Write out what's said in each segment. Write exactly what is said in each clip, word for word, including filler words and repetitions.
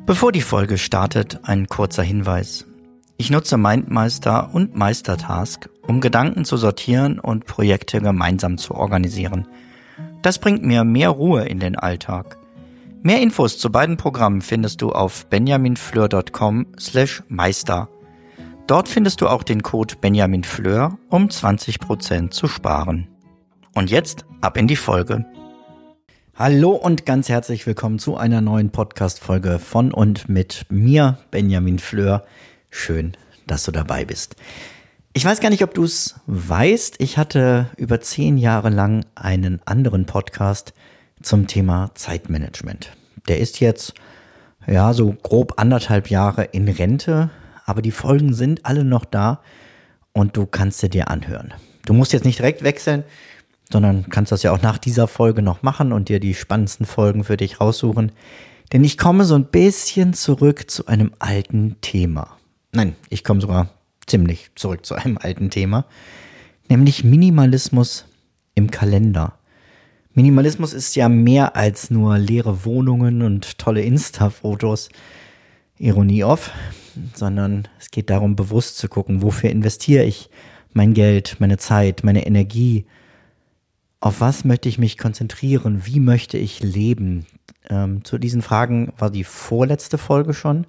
Bevor die Folge startet, ein kurzer Hinweis. Ich nutze MindMeister und Meistertask, um Gedanken zu sortieren und Projekte gemeinsam zu organisieren. Das bringt mir mehr Ruhe in den Alltag. Mehr Infos zu beiden Programmen findest du auf benjaminfleur.com slash meister. Dort findest du auch den Code benjaminfleur, um zwanzig Prozent zu sparen. Und jetzt ab in die Folge. Hallo und ganz herzlich willkommen zu einer neuen Podcast-Folge von und mit mir, Benjamin Fleur. Schön, dass du dabei bist. Ich weiß gar nicht, ob du es weißt. Ich hatte über zehn Jahre lang einen anderen Podcast zum Thema Zeitmanagement. Der ist jetzt, ja, so grob anderthalb Jahre in Rente, aber die Folgen sind alle noch da und du kannst sie dir anhören. Du musst jetzt nicht direkt wechseln, sondern kannst das ja auch nach dieser Folge noch machen und dir die spannendsten Folgen für dich raussuchen. Denn ich komme so ein bisschen zurück zu einem alten Thema. Nein, ich komme sogar ziemlich zurück zu einem alten Thema, nämlich Minimalismus im Kalender. Minimalismus ist ja mehr als nur leere Wohnungen und tolle Insta-Fotos, Ironie off, sondern es geht darum, bewusst zu gucken, wofür investiere ich mein Geld, meine Zeit, meine Energie. Auf was möchte ich mich konzentrieren? Wie möchte ich leben? Ähm, zu diesen Fragen war die vorletzte Folge schon.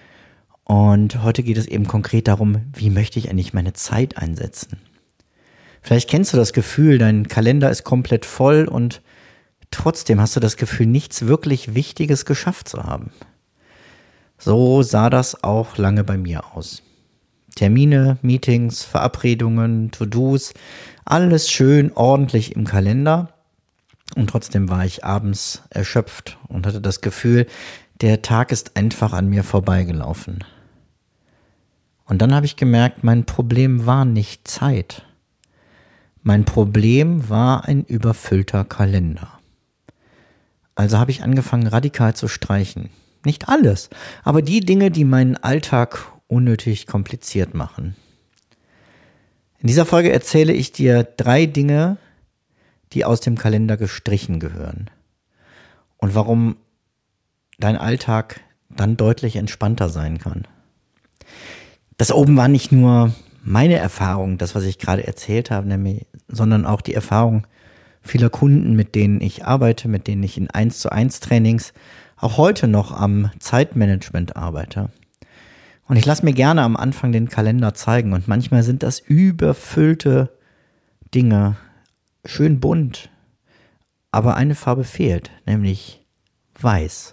Und heute geht es eben konkret darum, wie möchte ich eigentlich meine Zeit einsetzen? Vielleicht kennst du das Gefühl, dein Kalender ist komplett voll und trotzdem hast du das Gefühl, nichts wirklich Wichtiges geschafft zu haben. So sah das auch lange bei mir aus. Termine, Meetings, Verabredungen, To-Dos, alles schön ordentlich im Kalender und trotzdem war ich abends erschöpft und hatte das Gefühl, der Tag ist einfach an mir vorbeigelaufen. Und dann habe ich gemerkt, mein Problem war nicht Zeit. Mein Problem war ein überfüllter Kalender. Also habe ich angefangen, radikal zu streichen. Nicht alles, aber die Dinge, die meinen Alltag unnötig kompliziert machen. In dieser Folge erzähle ich dir drei Dinge, die aus dem Kalender gestrichen gehören und warum dein Alltag dann deutlich entspannter sein kann. Das oben war nicht nur meine Erfahrung, das, was ich gerade erzählt habe, nämlich, sondern auch die Erfahrung vieler Kunden, mit denen ich arbeite, mit denen ich in eins zu eins Trainings auch heute noch am Zeitmanagement arbeite. Und ich lasse mir gerne am Anfang den Kalender zeigen und manchmal sind das überfüllte Dinge, schön bunt, aber eine Farbe fehlt, nämlich weiß.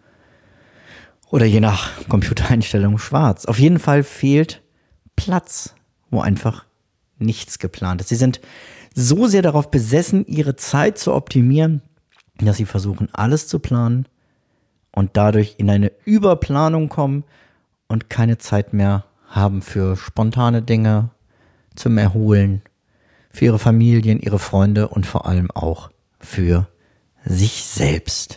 Oder je nach Computereinstellung schwarz. Auf jeden Fall fehlt Platz, wo einfach nichts geplant ist. Sie sind so sehr darauf besessen, ihre Zeit zu optimieren, dass sie versuchen, alles zu planen und dadurch in eine Überplanung kommen und keine Zeit mehr haben für spontane Dinge, zum Erholen, für ihre Familien, ihre Freunde und vor allem auch für sich selbst.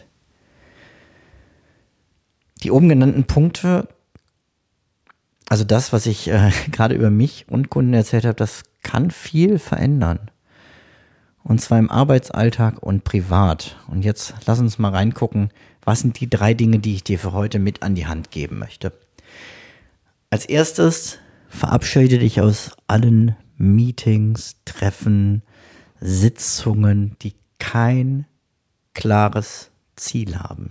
Die oben genannten Punkte, also das, was ich äh, gerade über mich und Kunden erzählt habe, das kann viel verändern. Und zwar im Arbeitsalltag und privat. Und jetzt lass uns mal reingucken, was sind die drei Dinge, die ich dir für heute mit an die Hand geben möchte. Als erstes verabschiede dich aus allen Meetings, Treffen, Sitzungen, die kein klares Ziel haben.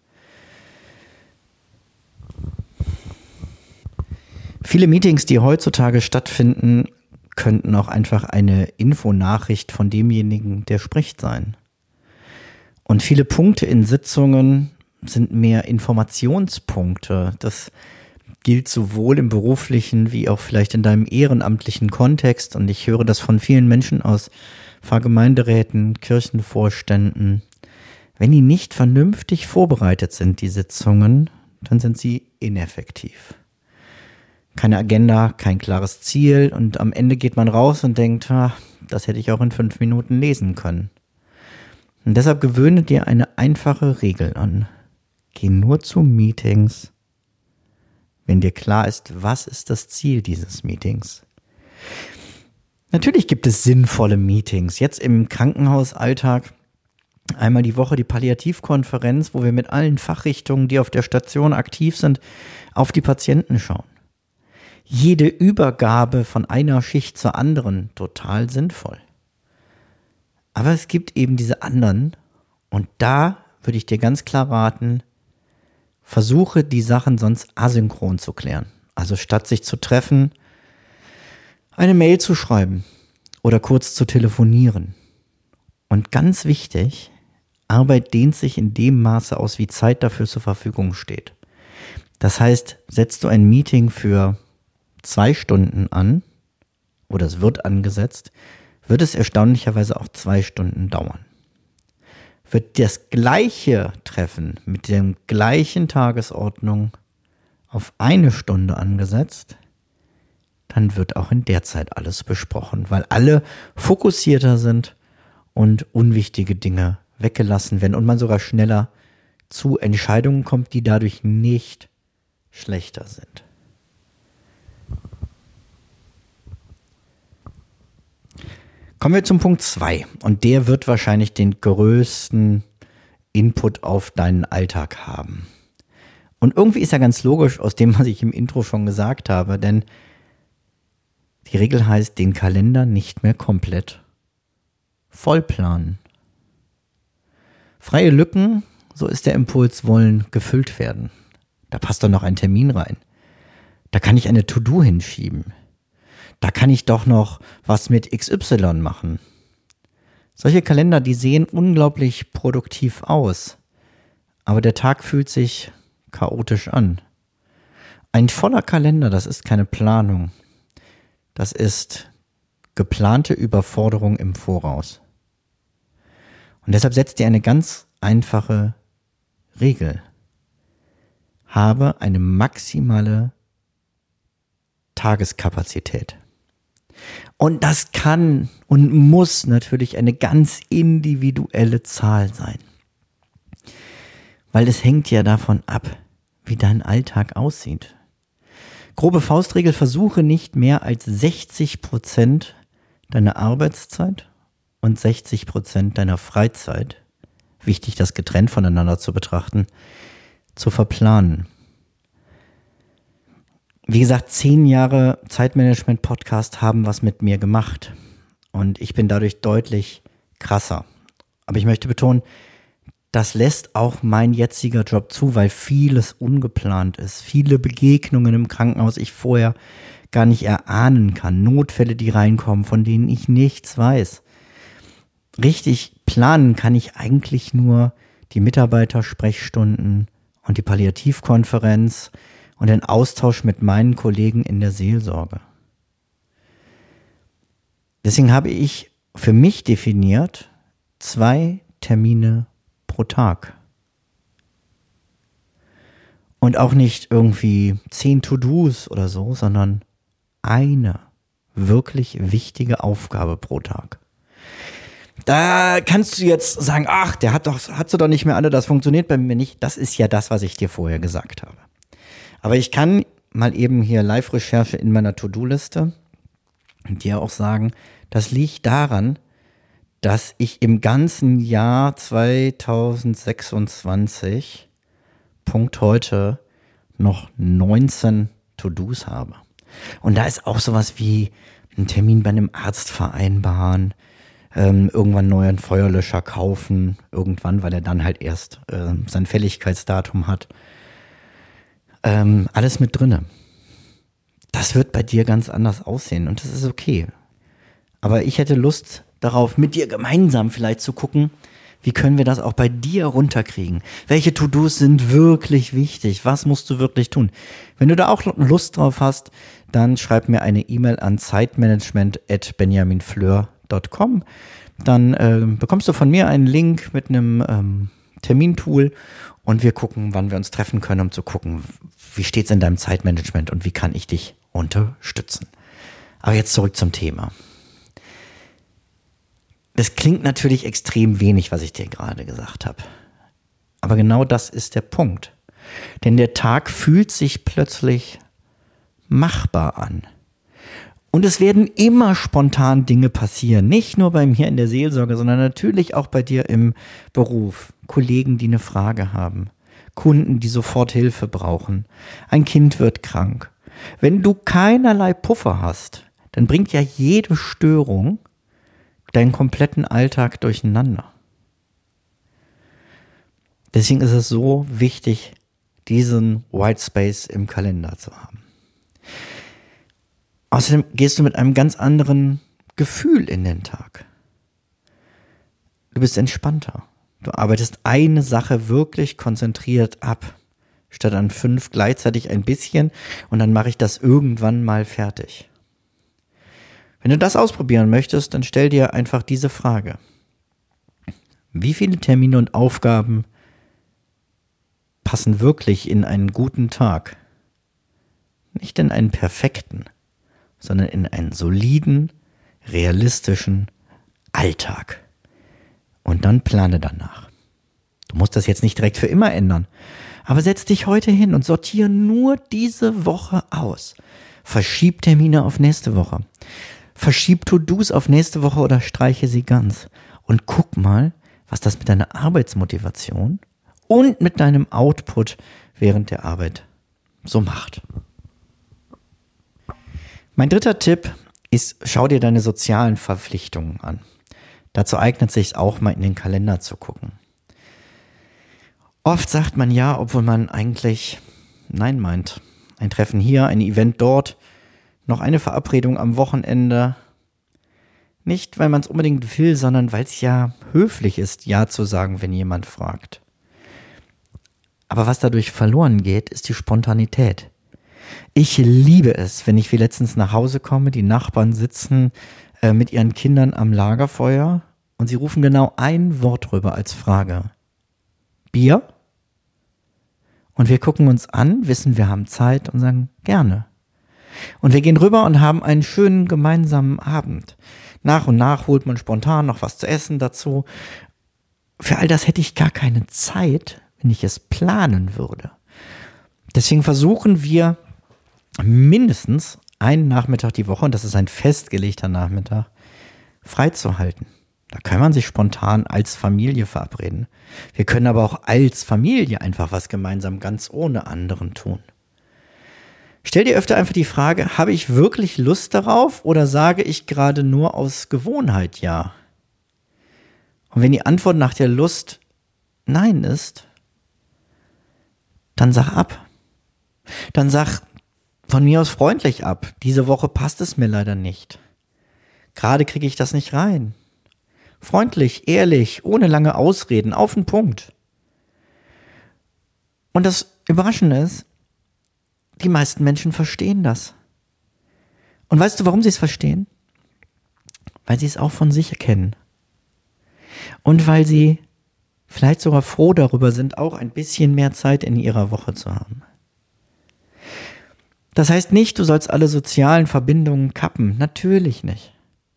Viele Meetings, die heutzutage stattfinden, könnten auch einfach eine Infonachricht von demjenigen, der spricht, sein. Und viele Punkte in Sitzungen sind mehr Informationspunkte. Das gilt sowohl im beruflichen wie auch vielleicht in deinem ehrenamtlichen Kontext. Und ich höre das von vielen Menschen aus Pfarrgemeinderäten, Kirchenvorständen. Wenn die nicht vernünftig vorbereitet sind, die Sitzungen, dann sind sie ineffektiv. Keine Agenda, kein klares Ziel und am Ende geht man raus und denkt, ah, das hätte ich auch in fünf Minuten lesen können. Und deshalb gewöhne dir eine einfache Regel an. Geh nur zu Meetings, wenn dir klar ist, was ist das Ziel dieses Meetings. Natürlich gibt es sinnvolle Meetings. Jetzt im Krankenhausalltag einmal die Woche die Palliativkonferenz, wo wir mit allen Fachrichtungen, die auf der Station aktiv sind, auf die Patienten schauen. Jede Übergabe von einer Schicht zur anderen total sinnvoll. Aber es gibt eben diese anderen und da würde ich dir ganz klar raten, versuche die Sachen sonst asynchron zu klären. Also statt sich zu treffen, eine Mail zu schreiben oder kurz zu telefonieren. Und ganz wichtig, Arbeit dehnt sich in dem Maße aus, wie Zeit dafür zur Verfügung steht. Das heißt, setzt du ein Meeting für zwei Stunden an oder es wird angesetzt, wird es erstaunlicherweise auch zwei Stunden dauern. Wird das gleiche Treffen mit der gleichen Tagesordnung auf eine Stunde angesetzt, dann wird auch in der Zeit alles besprochen, weil alle fokussierter sind und unwichtige Dinge weggelassen werden und man sogar schneller zu Entscheidungen kommt, die dadurch nicht schlechter sind. Kommen wir zum Punkt zwei und der wird wahrscheinlich den größten Input auf deinen Alltag haben. Und irgendwie ist er ganz logisch aus dem, was ich im Intro schon gesagt habe, denn die Regel heißt, den Kalender nicht mehr komplett vollplanen. Freie Lücken, so ist der Impuls, wollen gefüllt werden. Da passt doch noch ein Termin rein. Da kann ich eine To-Do hinschieben. Da kann ich doch noch was mit X Y machen. Solche Kalender, die sehen unglaublich produktiv aus. Aber der Tag fühlt sich chaotisch an. Ein voller Kalender, das ist keine Planung. Das ist geplante Überforderung im Voraus. Und deshalb setzt dir eine ganz einfache Regel. Habe eine maximale Tageskapazität. Und das kann und muss natürlich eine ganz individuelle Zahl sein. Weil es hängt ja davon ab, wie dein Alltag aussieht. Grobe Faustregel, versuche nicht mehr als sechzig Prozent deiner Arbeitszeit und sechzig Prozent deiner Freizeit, wichtig, das getrennt voneinander zu betrachten, zu verplanen. Wie gesagt, zehn Jahre Zeitmanagement-Podcast haben was mit mir gemacht und ich bin dadurch deutlich krasser. Aber ich möchte betonen, das lässt auch mein jetziger Job zu, weil vieles ungeplant ist. Viele Begegnungen im Krankenhaus ich vorher gar nicht erahnen kann. Notfälle, die reinkommen, von denen ich nichts weiß. Richtig planen kann ich eigentlich nur die Mitarbeitersprechstunden und die Palliativkonferenz und den Austausch mit meinen Kollegen in der Seelsorge. Deswegen habe ich für mich definiert zwei Termine pro Tag. Und auch nicht irgendwie zehn To-Dos oder so, sondern eine wirklich wichtige Aufgabe pro Tag. Da kannst du jetzt sagen, ach, der hat doch, hat sie doch nicht mehr alle, das funktioniert bei mir nicht. Das ist ja das, was ich dir vorher gesagt habe. Aber ich kann mal eben hier Live-Recherche in meiner To-Do-Liste und dir auch sagen, das liegt daran, dass ich im ganzen Jahr zweitausendsechsundzwanzig, Punkt heute, noch neunzehn To-Dos habe. Und da ist auch sowas wie ein Termin bei einem Arzt vereinbaren, ähm, irgendwann einen neuen Feuerlöscher kaufen, irgendwann, weil er dann halt erst äh, sein Fälligkeitsdatum hat. Ähm, alles mit drinne. Das wird bei dir ganz anders aussehen und das ist okay. Aber ich hätte Lust darauf, mit dir gemeinsam vielleicht zu gucken, wie können wir das auch bei dir runterkriegen? Welche To-Dos sind wirklich wichtig? Was musst du wirklich tun? Wenn du da auch Lust drauf hast, dann schreib mir eine E-Mail an zeitmanagement at benjaminfleur punkt com. Dann äh, bekommst du von mir einen Link mit einem ähm, Termintool und wir gucken, wann wir uns treffen können, um zu gucken, wie steht's in deinem Zeitmanagement und wie kann ich dich unterstützen. Aber jetzt zurück zum Thema. Das klingt natürlich extrem wenig, was ich dir gerade gesagt habe. Aber genau das ist der Punkt. Denn der Tag fühlt sich plötzlich machbar an. Und es werden immer spontan Dinge passieren. Nicht nur bei mir in der Seelsorge, sondern natürlich auch bei dir im Beruf. Kollegen, die eine Frage haben. Kunden, die sofort Hilfe brauchen. Ein Kind wird krank. Wenn du keinerlei Puffer hast, dann bringt ja jede Störung deinen kompletten Alltag durcheinander. Deswegen ist es so wichtig, diesen White Space im Kalender zu haben. Außerdem gehst du mit einem ganz anderen Gefühl in den Tag. Du bist entspannter. Du arbeitest eine Sache wirklich konzentriert ab, statt an fünf gleichzeitig ein bisschen und dann mache ich das irgendwann mal fertig. Wenn du das ausprobieren möchtest, dann stell dir einfach diese Frage. Wie viele Termine und Aufgaben passen wirklich in einen guten Tag? Nicht in einen perfekten, sondern in einen soliden, realistischen Alltag. Und dann plane danach. Du musst das jetzt nicht direkt für immer ändern, aber setz dich heute hin und sortiere nur diese Woche aus. Verschieb Termine auf nächste Woche. Verschieb To-Dos auf nächste Woche oder streiche sie ganz. Und guck mal, was das mit deiner Arbeitsmotivation und mit deinem Output während der Arbeit so macht. Mein dritter Tipp ist, schau dir deine sozialen Verpflichtungen an. Dazu eignet es sich auch mal in den Kalender zu gucken. Oft sagt man ja, obwohl man eigentlich nein meint. Ein Treffen hier, ein Event dort, noch eine Verabredung am Wochenende. Nicht, weil man es unbedingt will, sondern weil es ja höflich ist, ja zu sagen, wenn jemand fragt. Aber was dadurch verloren geht, ist die Spontanität. Ich liebe es, wenn ich wie letztens nach Hause komme, die Nachbarn sitzen äh, mit ihren Kindern am Lagerfeuer und sie rufen genau ein Wort rüber als Frage. Bier? Und wir gucken uns an, wissen, wir haben Zeit und sagen, gerne. Und wir gehen rüber und haben einen schönen gemeinsamen Abend. Nach und nach holt man spontan noch was zu essen dazu. Für all das hätte ich gar keine Zeit, wenn ich es planen würde. Deswegen versuchen wir mindestens einen Nachmittag die Woche, und das ist ein festgelegter Nachmittag, freizuhalten. Da kann man sich spontan als Familie verabreden. Wir können aber auch als Familie einfach was gemeinsam ganz ohne anderen tun. Stell dir öfter einfach die Frage, habe ich wirklich Lust darauf oder sage ich gerade nur aus Gewohnheit ja? Und wenn die Antwort nach der Lust nein ist, dann sag ab. Dann sag von mir aus freundlich ab. Diese Woche passt es mir leider nicht. Gerade kriege ich das nicht rein. Freundlich, ehrlich, ohne lange Ausreden, auf den Punkt. Und das Überraschende ist, die meisten Menschen verstehen das. Und weißt du, warum sie es verstehen? Weil sie es auch von sich erkennen. Und weil sie vielleicht sogar froh darüber sind, auch ein bisschen mehr Zeit in ihrer Woche zu haben. Das heißt nicht, du sollst alle sozialen Verbindungen kappen. Natürlich nicht.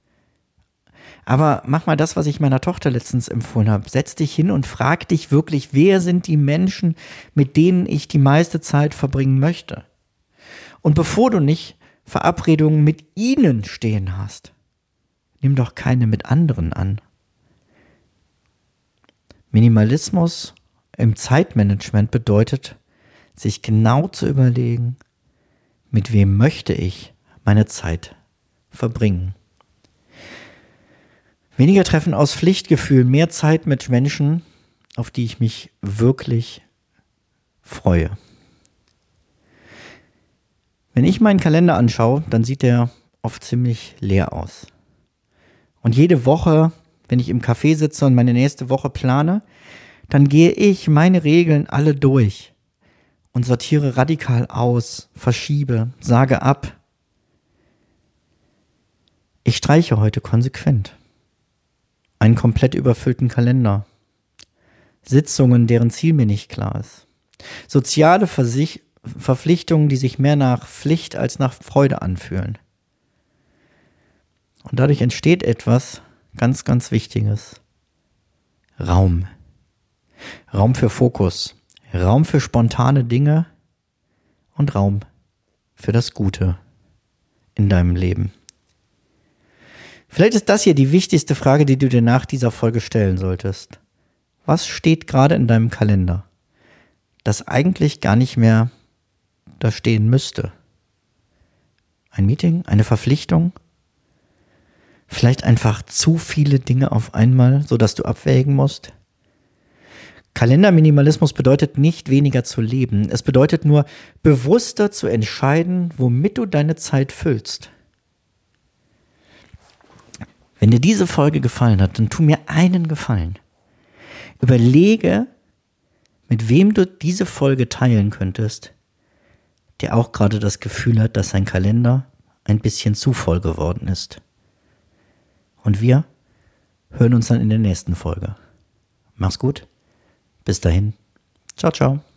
Aber mach mal das, was ich meiner Tochter letztens empfohlen habe. Setz dich hin und frag dich wirklich, wer sind die Menschen, mit denen ich die meiste Zeit verbringen möchte? Und bevor du nicht Verabredungen mit ihnen stehen hast, nimm doch keine mit anderen an. Minimalismus im Zeitmanagement bedeutet, sich genau zu überlegen, mit wem möchte ich meine Zeit verbringen. Weniger Treffen aus Pflichtgefühl, mehr Zeit mit Menschen, auf die ich mich wirklich freue. Wenn ich meinen Kalender anschaue, dann sieht der oft ziemlich leer aus. Und jede Woche, wenn ich im Café sitze und meine nächste Woche plane, dann gehe ich meine Regeln alle durch und sortiere radikal aus, verschiebe, sage ab. Ich streiche heute konsequent einen komplett überfüllten Kalender, Sitzungen, deren Ziel mir nicht klar ist, soziale Versich- Verpflichtungen, die sich mehr nach Pflicht als nach Freude anfühlen. Und dadurch entsteht etwas ganz, ganz Wichtiges. Raum. Raum für Fokus, Raum für spontane Dinge und Raum für das Gute in deinem Leben Vielleicht ist das hier die wichtigste Frage, die du dir nach dieser Folge stellen solltest. Was steht gerade in deinem Kalender, das eigentlich gar nicht mehr da stehen müsste? Ein Meeting? Eine Verpflichtung? Vielleicht einfach zu viele Dinge auf einmal, sodass du abwägen musst? Kalenderminimalismus bedeutet nicht weniger zu leben. Es bedeutet nur, bewusster zu entscheiden, womit du deine Zeit füllst. Wenn dir diese Folge gefallen hat, dann tu mir einen Gefallen. Überlege, mit wem du diese Folge teilen könntest, der auch gerade das Gefühl hat, dass sein Kalender ein bisschen zu voll geworden ist. Und wir hören uns dann in der nächsten Folge. Mach's gut. Bis dahin. Ciao, ciao.